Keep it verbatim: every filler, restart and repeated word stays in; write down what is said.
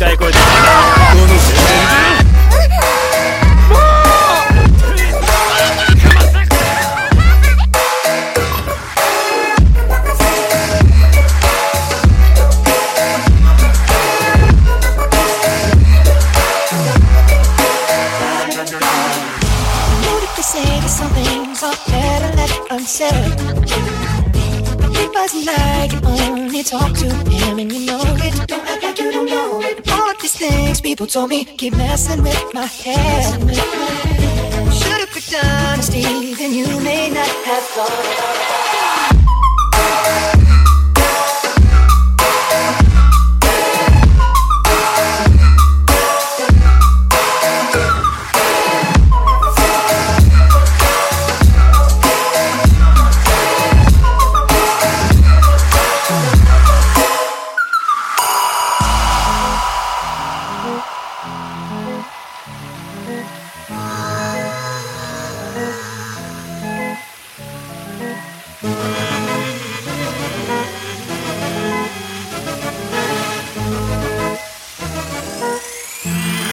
かい声でこの宣伝だ。 Unsaid. It wasn't like you only talk to him and you know it. Don't act like you don't know it. All of these things people told me keep messing with my head. Should've picked honesty, then you may not have thought about it.